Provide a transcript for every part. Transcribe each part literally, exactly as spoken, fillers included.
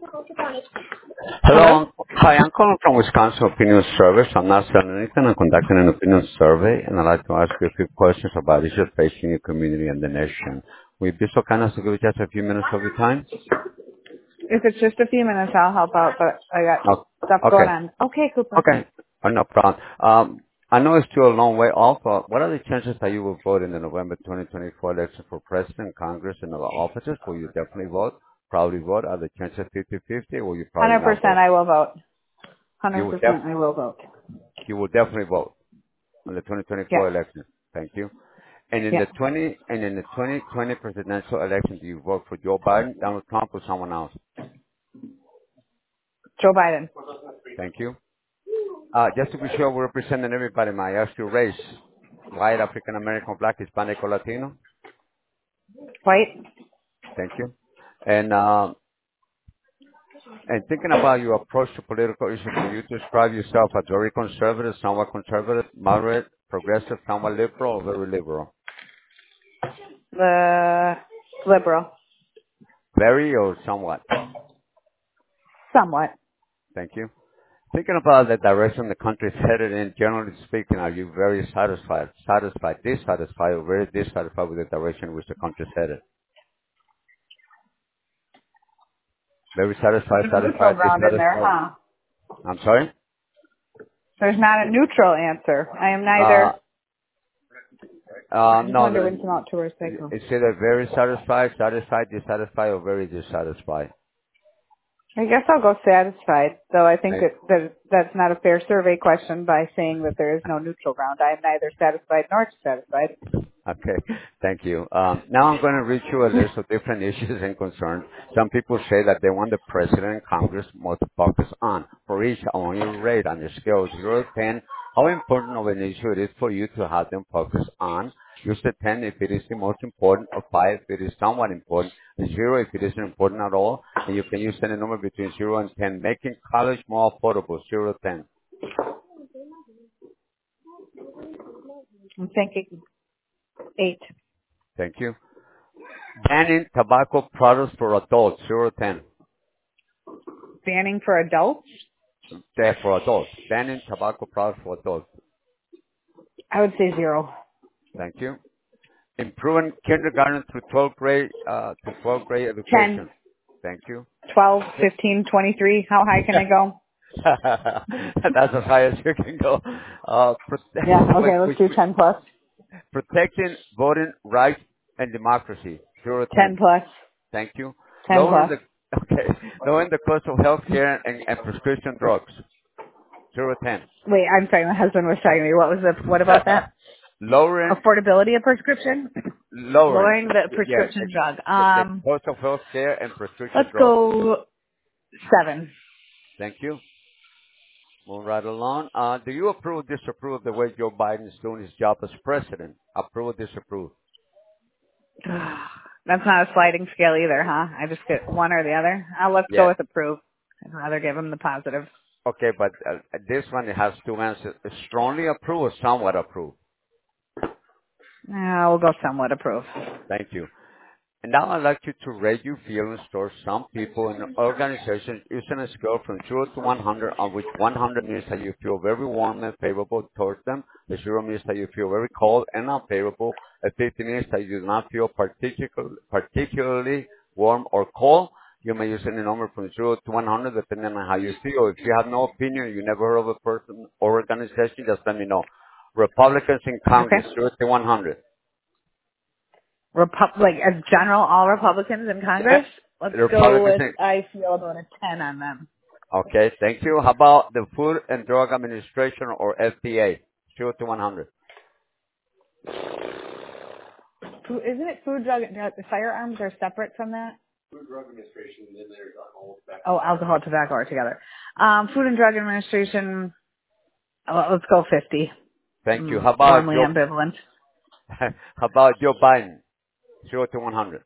Hello. Hello? I'm- Hi, I'm calling from Wisconsin Opinion Service. I'm not selling anything. I'm conducting an opinion survey, and I'd like to ask you a few questions about issues facing your community and the nation. Will you be so kind as to give just a few minutes of your time? If it's just a few minutes, I'll help out, but I got Oh, stuff going okay. on. Okay, Cooper. Okay. Oh, no problem. Um, I know it's still a long way off, but what are the chances that you will vote in the November twenty twenty-four election for president, Congress, and other offices? Will you definitely vote? Probably vote? Are the chances fifty-fifty, or will you probably not one hundred percent vote? I will vote. You will one hundred percent def- I will vote. you will definitely vote on the twenty Yes. twenty-four election. Thank you. And in Yeah. the twenty and in the twenty twenty presidential election, do you vote for Joe Biden, Donald Trump, or someone else? Joe Biden. Thank you. Uh, just to be sure we're representing everybody, may I ask your race? White, African American, Black, Hispanic, or Latino? White. Thank you. And um, and thinking about your approach to political issues, can you describe yourself as very conservative, somewhat conservative, moderate, progressive, somewhat liberal, or very liberal? The liberal. Very or somewhat? Somewhat. Thank you. Thinking about the direction the country is headed in, generally speaking, are you very satisfied, satisfied, dissatisfied, or very dissatisfied with the direction in which the country is headed? Very satisfied, There's a neutral satisfied, ground in there, dissatisfied. huh? I'm sorry? There's not a neutral answer. I am Uh, neither. uh, I just no, wonder the, when to out to where cycle. it's either very satisfied, satisfied, dissatisfied, or very dissatisfied. I guess I'll go satisfied, though I think Thank, that, that that's not a fair survey question by saying that there is no neutral ground. I am neither satisfied nor dissatisfied. Okay, thank you. Um, now I'm going to read you a list of different issues and concerns. Some people say that they want the president and Congress more to focus on. For each, I want you to rate on your scale of zero to ten how important of an issue it is for you to have them focus on. Use the ten if it is the most important, or five if it is somewhat important, and zero if it isn't important at all. And you can use any number between zero and ten, making college more affordable, zero to ten. I'm thinking eight. Thank you. Banning tobacco products for adults, zero to ten. Banning for adults? There for adults. Banning tobacco products for adults. I would say zero. Thank you. Improving kindergarten through twelfth grade, uh, to twelfth grade ten, education. Thank you. twelve, fifteen, twenty-three. How high can I go? That's as high as you can go. Uh, Yeah, prote- okay, which, let's which, do ten plus. protecting voting rights and democracy. Zero to ten ten. plus. Thank you. ten Lowering plus. the, okay, lowering the cost of health care and, and prescription drugs. Zero to ten. Wait, I'm sorry, my husband was talking to me. What was the, what about that? lowering Affordability of prescription? lowering Lowering the yeah prescription the, drug. the, the Um, cost of health care and prescription let's drugs. go seven. Thank you. Move right along. Uh, do you approve or disapprove of the way Joe Biden is doing his job as president? Approve or disapprove? That's not a sliding scale either, huh? I just get one or the other. Uh, let's go Yeah. with approve. I'd rather give him the positive. Okay, but uh, this one it has two answers: strongly approve or somewhat approve. Uh, we'll go somewhat approve. Thank you. And now I'd like you to rate your feelings towards some people in the organization using a scale from zero to one hundred, on which one hundred means that you feel very warm and favorable towards them. The zero means that you feel very cold and unfavorable. A fifty means that you do not feel particular, particularly warm or cold. You may use any number from zero to one hundred depending on how you feel. If you have no opinion, you never heard of a person or organization, just let me know. Republicans in Congress, Okay. zero to one hundred. Repu- like as general, all Republicans in Yeah. Congress. Let's go Republicans with in I feel about a ten on them. Okay, thank you. How about the Food and Drug Administration, or F D A? zero to one hundred. Food, isn't it food, drug, drug, firearms are separate from that? Oh, alcohol, tobacco are together. Um, Food and Drug Administration. Uh, let's go fifty. Thank you. Mm, How about warmly Joe, ambivalent. how about Joe Biden? zero to one hundred.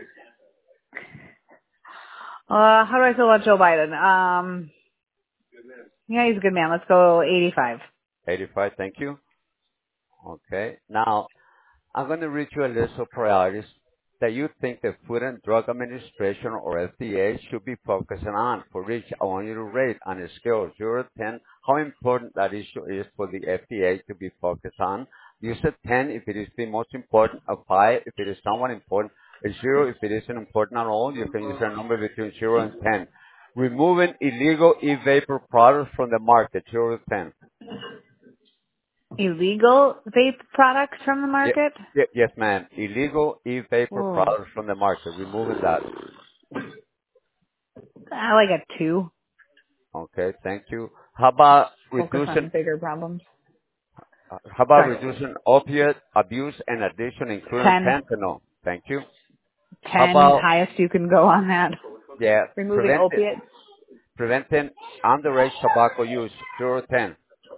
Uh, how do I feel about Joe Biden? Um, yeah, he's a good man. Let's go eighty-five. eighty-five, thank you. Okay, now I'm going to read you a list of priorities that you think the Food and Drug Administration or F D A should be focusing on. For each, I want you to rate on a scale of zero to ten how important that issue is for the F D A to be focused on. Use a ten if it is the most important, a five if it is somewhat important, a zero if it isn't important at all. You can use a number between zero and ten. Removing illegal e-vapor products from the market, zero to ten. Illegal vape products from the Ye- market? ye- Yes, ma'am. Illegal e-vapor Ooh. products from the market, removing that. I like a two. Okay, thank you. How about Focus reducing on bigger problems. uh, how about Sorry. reducing opiate abuse and addiction, including Ten. fentanyl? Thank you. How Ten, about, highest you can go on that. yeah, Removing preventing opiates. preventing underage tobacco use, zero to ten.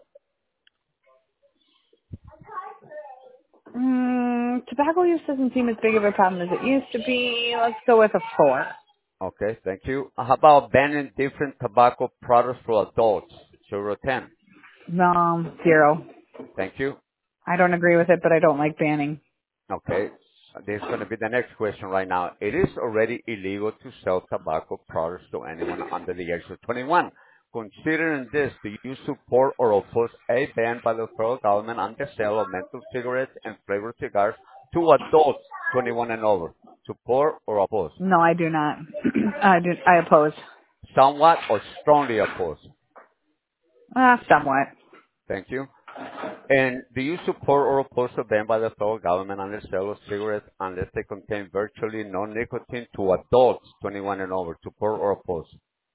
Mm, tobacco use doesn't seem as big of a problem as it used to be. Let's go with a four. Okay, thank you. How about banning different tobacco products for adults, zero to ten? No, zero. Thank you. I don't agree with it, but I don't like banning. Okay. This is going to be the next question right now. It is already illegal to sell tobacco products to anyone under the age of twenty-one. Considering this, do you support or oppose a ban by the federal government on the sale of menthol cigarettes and flavored cigars to adults twenty-one and over? Support or oppose? No, I do not. I do. I oppose. Somewhat or strongly oppose? Uh, somewhat. Thank you. And do you support or oppose a ban by the federal government on the sale of cigarettes unless they contain virtually no nicotine to adults twenty-one and over? Support or oppose?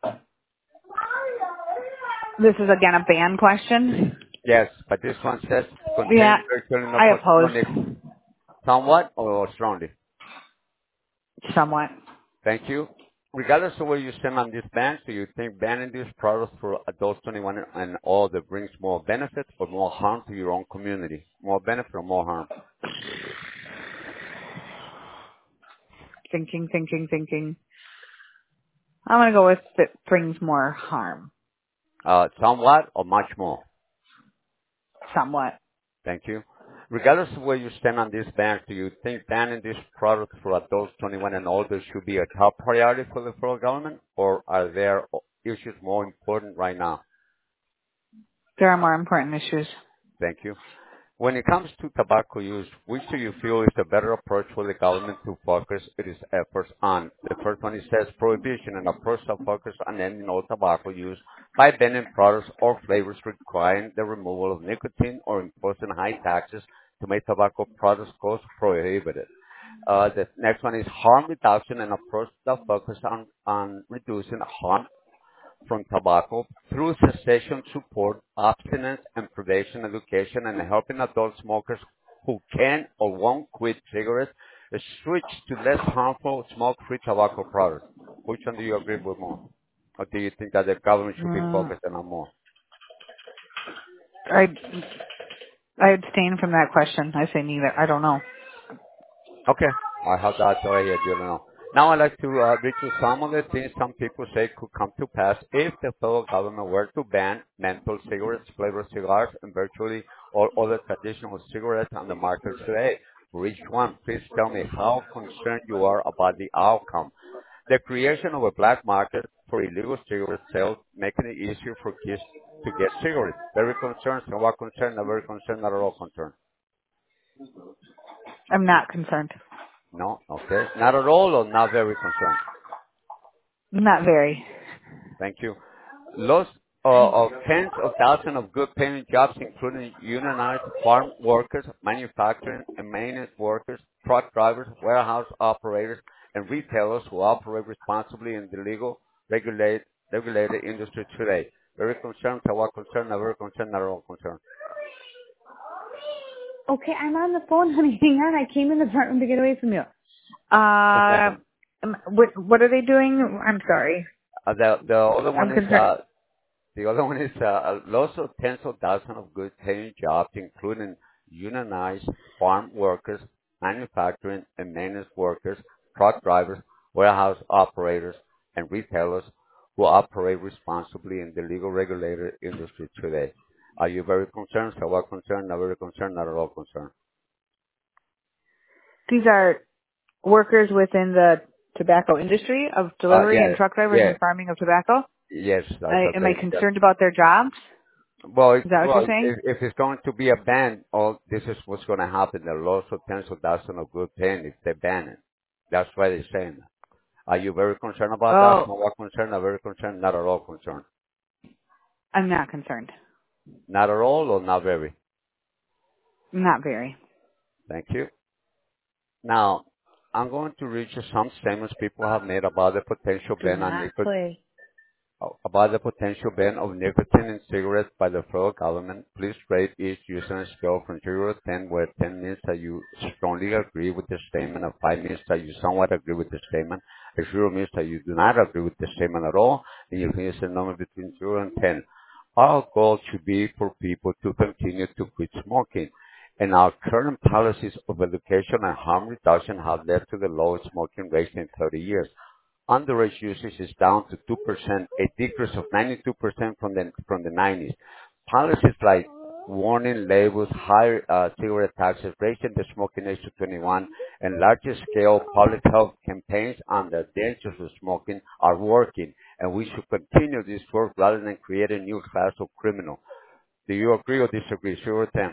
This is again a ban question. Yes, but this one says Yeah, contain virtually no, I co- no oppose. nicotine. Somewhat or strongly? Somewhat. Thank you. Regardless of where you stand on this ban, do you think banning these products for adults twenty-one and older brings more benefit or more harm to your own community? More benefit or more harm? Thinking, thinking, thinking. I'm gonna go with it brings more harm. Uh, somewhat or much more? Somewhat. Thank you. Regardless of where you stand on this ban, do you think banning these products for adults twenty-one and older should be a top priority for the federal government, or are there issues more important right now? There are more important issues. Thank you. When it comes to tobacco use, which do you feel is the better approach for the government to focus its efforts on? The first one, it says prohibition, an approach that focuses on ending all tobacco use by banning products or flavors requiring the removal of nicotine or imposing high taxes to make tobacco products cost prohibited. Uh, the next one is harm reduction, an approach that focuses on, on reducing harm from tobacco through cessation support, abstinence and prevention education, and helping adult smokers who can or won't quit cigarettes switch to less harmful smoke-free tobacco products. Which one do you agree with more? Or do you think that the government should be Mm, focusing on more? I I abstain from that question. I say neither. I don't know. Okay. I have that already, you know. Now I'd like to uh, read you some of the things some people say could come to pass if the federal government were to ban menthol cigarettes, flavored cigars, and virtually all other traditional cigarettes on the market today. For each one, please tell me how concerned you are about the outcome. The creation of a black market for illegal cigarette sales, making it easier for kids to get cigarettes. Very concerned, somewhat concerned, not very concerned, not at all concerned. I'm not concerned. No? Okay. Not at all or not very concerned? Not very. Thank you. Loss uh, of tens of thousands of good paying jobs, including unionized farm workers, manufacturing and maintenance workers, truck drivers, warehouse operators, and retailers who operate responsibly in the legal, regulate, regulated industry today. Very concerned, somewhat concerned, not very concerned, not at all concerned. Okay, I'm on the phone, honey. Hang on. I came in the front room to get away from you. A Uh, second. um, what what are they doing? I'm sorry. Uh, the, the other one I'm is, concerned. uh, The other one is uh, loss of tens of thousands of good-paying jobs, including unionized farm workers, manufacturing and maintenance workers, truck drivers, warehouse operators, and retailers who operate responsibly in the legal regulated industry today. Are you very concerned? So what concerned? Not very concerned? Not at all concerned. These are workers within the tobacco industry of Uh, delivery and yeah, truck drivers yeah, and farming of tobacco. yes, that's I, am I okay. Yeah. concerned about their jobs? Well, it, Is that what you're well, saying? if, if it's going to be a ban, oh, this is what's going to happen. The loss of tens of thousands of good paying if they ban it. That's why they're saying that. Are you very concerned about that? Oh, Somewhat concerned? Not very concerned? Not at all concerned? I'm not concerned. Not at all or not very? Not very. Thank you. Now, I'm going to read you some statements people have made about the potential Do ban on not nicotine play. about the potential ban of nicotine in cigarettes by the federal government. Please rate each user on a scale from zero to ten, where ten means that you strongly agree with the statement, and five means that you somewhat agree with the statement, and zero means that you do not agree with the statement at all, and you think it's a number between zero and ten. Our goal should be for people to continue to quit smoking, and our current policies of education and harm reduction have led to the lowest smoking rate in thirty years. Underage usage is down to two percent, a decrease of ninety-two percent from the from the nineties. Policies like warning labels, higher uh, cigarette taxes, raising the smoking age to twenty-one, and larger scale public health campaigns on the dangers of smoking are working, and we should continue this work rather than create a new class of criminal. Do you agree or disagree? Sure, then.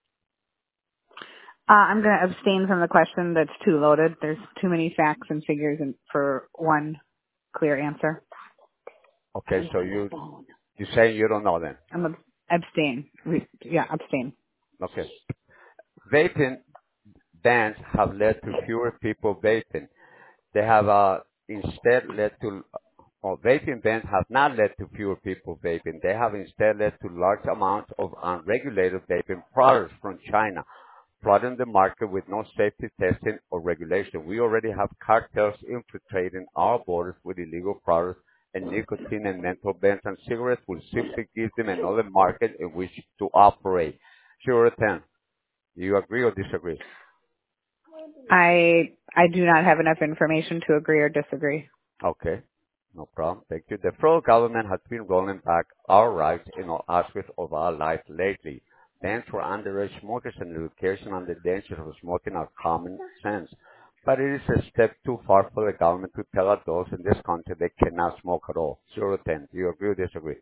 Uh, I'm going to abstain from the question. That's too loaded. There's too many facts and figures in, for one clear answer. Okay, so you you say you don't know then. I'm ab- abstain. Re- yeah, abstain. Okay. Vaping bans have led to fewer people vaping. They have uh, instead led to, or vaping bans have not led to fewer people vaping. They have instead led to large amounts of unregulated vaping products from China, flooding the market with no safety testing or regulation. We already have cartels infiltrating our borders with illegal products, and nicotine and menthol bans and cigarettes will simply give them another market in which to operate. Sure, ten. Do you agree or disagree? I I do not have enough information to agree or disagree. Okay, no problem. Thank you. The federal government has been rolling back our rights in all aspects of our life lately. Bans for underage smokers and education on the dangers of smoking are common sense. But it is a step too far for the government to tell adults in this country they cannot smoke at all. Zero to ten. Do you agree or disagree?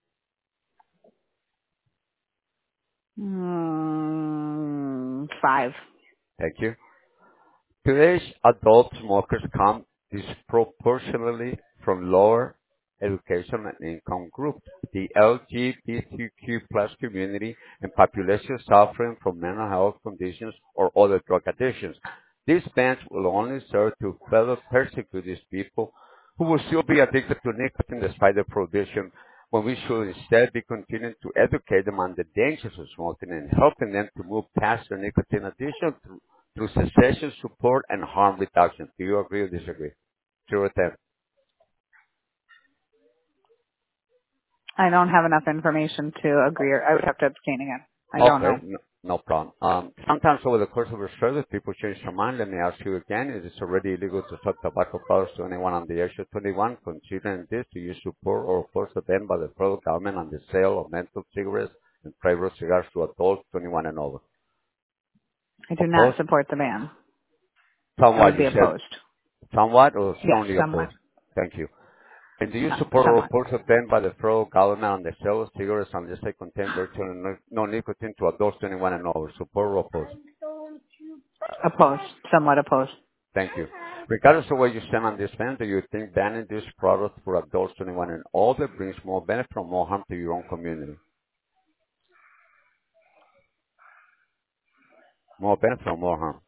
Mm, five. Thank you. Today's adult smokers come disproportionately from lower education and income groups, the L G B T Q plus community, and population suffering from mental health conditions or other drug addictions. These bans will only serve to further persecute these people who will still be addicted to nicotine despite the prohibition, when we should instead be continuing to educate them on the dangers of smoking and helping them to move past their nicotine addiction through through cessation support and harm reduction. Do you agree or disagree? Zero to ten. I don't have enough information to agree or I would have to abstain again. I don't Okay, know. no, no problem. Um, sometimes over the course of a service, people change their mind. Let me ask you again, is it already illegal to sell tobacco products to anyone under the age of twenty-one? Considering this, do you support or oppose the ban by the federal government on the sale of menthol cigarettes and flavored cigars to adults twenty-one and over? I do not Oppose? support the ban. I Somewhat, would you be said. opposed. Somewhat or Yes, strongly somewhat. opposed? Thank you. And do you Uh, support or somewhat. oppose a ban by the federal government on the sale of cigarettes unless they contain virtually no, no nicotine to adults twenty-one and over? Support or oppose? Opposed. Somewhat opposed. Thank you. Regardless of where you stand on this ban, do you think banning this product for adults twenty-one and older brings more benefit or more harm to your own community? More benefit or more harm?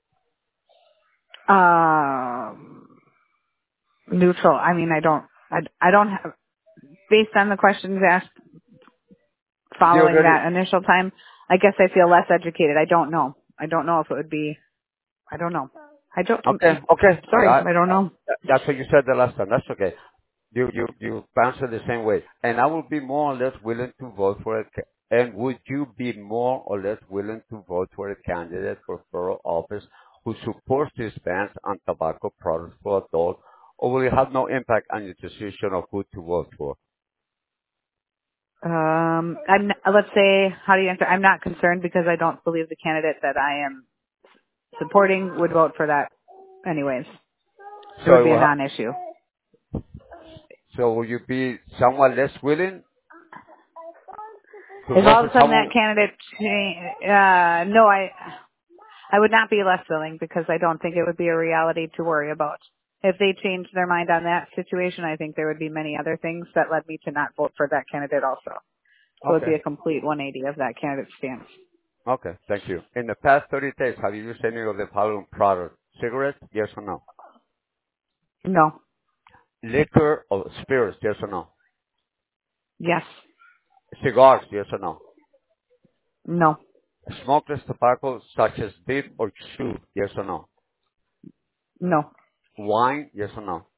Um, neutral. I mean, I don't, I, I don't have, based on the questions asked You following already, that initial time, I guess I feel less educated. I don't know. I don't know if it would be, I don't know. I don't, I'm, okay, okay. I, sorry, I, I don't I, know. that's what you said the last time. That's okay. You, you, you answer the same way. And I would be more or less willing to vote for a, ca- and would you be more or less willing to vote for a candidate for federal office who supports these bans on tobacco products for adults, or will it have no impact on your decision of who to vote for? Um, I'm, n- let's say, how do you answer? I'm not concerned because I don't believe the candidate that I am supporting would vote for that. anyways. It would be So, a uh, non-issue. so will you be somewhat less willing to If work all of with a sudden that someone? candidate, cha- uh, no, I, I would not be less willing because I don't think it would be a reality to worry about. If they changed their mind on that situation, I think there would be many other things that led me to not vote for that candidate also. So it would Okay. be a complete one eighty of that candidate's stance. Okay. Thank you. In the past thirty days, have you used any of the following products? Cigarettes? Yes or no? No. Liquor or spirits? Yes or no? Yes. Cigars? Yes or no? No. Smokeless tobacco such as dip or chew? Yes or no? No. Wine? Yes or no?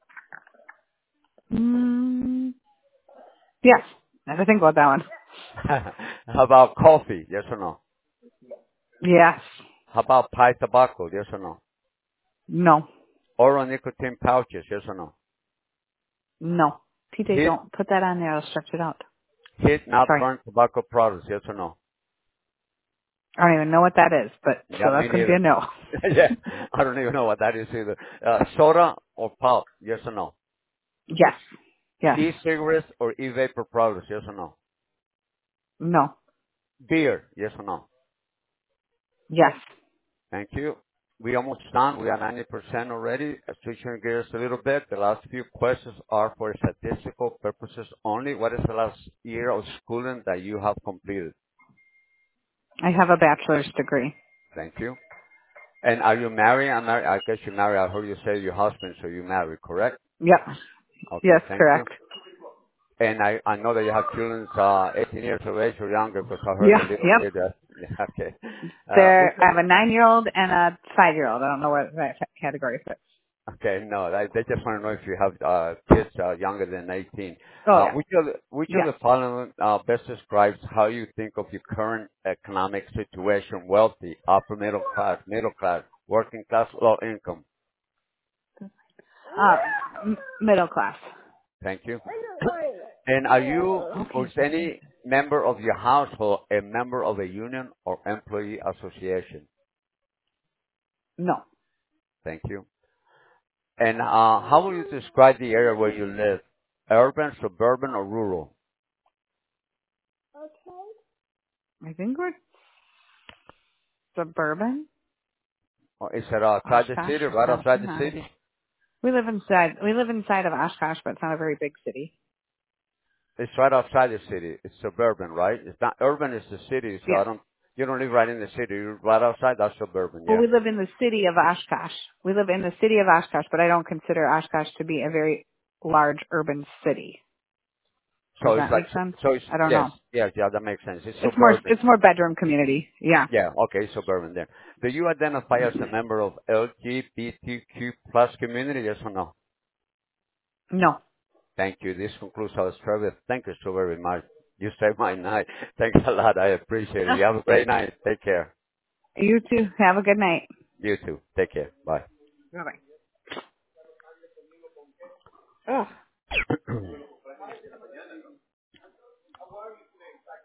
Mm, yes. Never think about that one. How about coffee? Yes or no? Yes. How about pipe tobacco? Yes or no? No. Oral nicotine pouches? Yes or no? No. P J, Heat, don't put that on there. I'll stretch it out. heat not Sorry. burn tobacco products? Yes or no? I don't even know what that is, but so Yeah, me that's going to be a neither. no. Yeah, I don't even know what that is either. Uh, soda or pulp? Yes or no? Yes. Yes. E-cigarettes or e-vapor products? Yes or no? No. Beer? Yes or no? Yes. Thank you. We almost done. We are ninety percent already. Uh, Switching gears a little bit. The last few questions are for statistical purposes only. What is the last year of schooling that you have completed? I have a bachelor's degree. Thank you. And are you married? I'm married. I guess you're married. I heard you say your husband, so you're married, correct? Yep. Okay, Yes, thank you. correct. And I, I know that you have children uh, eighteen years of age or younger because I heard Yeah. a little Yep. bit. That, yeah, okay. Uh, which There, I of, have a nine-year-old and a five-year-old. I don't know what that category fits. okay, no, I, they just want to know if you have uh, kids uh, younger than eighteen. Oh Uh, yeah. which of the, which of Yes. the following uh, best describes how you think of your current economic situation? Wealthy, upper middle class, middle class, working class, low income. Uh, m- middle class. Thank you. And are you or Okay. is any member of your household a member of a union or employee association? No. Thank you. And uh, how will you describe the area where you live? Urban, suburban, or rural? I think we're suburban. Or is it outside the Oshkosh. city, It's right not. outside the Not. city? We live inside. We live inside of Oshkosh, but it's not a very big city. It's right outside the city. It's suburban, right? It's not urban. It's the city. So I Yes. don't. You don't live right in the city. You're right outside. That's suburban. Well, Yeah. we live in the city of Oshkosh. We live in the city of Oshkosh, but I don't consider Oshkosh to be a very large urban city. Does So it's that like. make sense? So it's I don't yes, know. yes, yeah. That makes sense. It's It's more. suburban. It's more bedroom community. Yeah. Yeah. Okay. Suburban there. Do you identify as a member of L G B T Q plus community? Yes or no? No. Thank you. This concludes our survey. Thank you so very much. You saved my night. Thanks a lot. I appreciate it. You have a great night. Take care. You too. Have a good night. You too. Take care. Bye.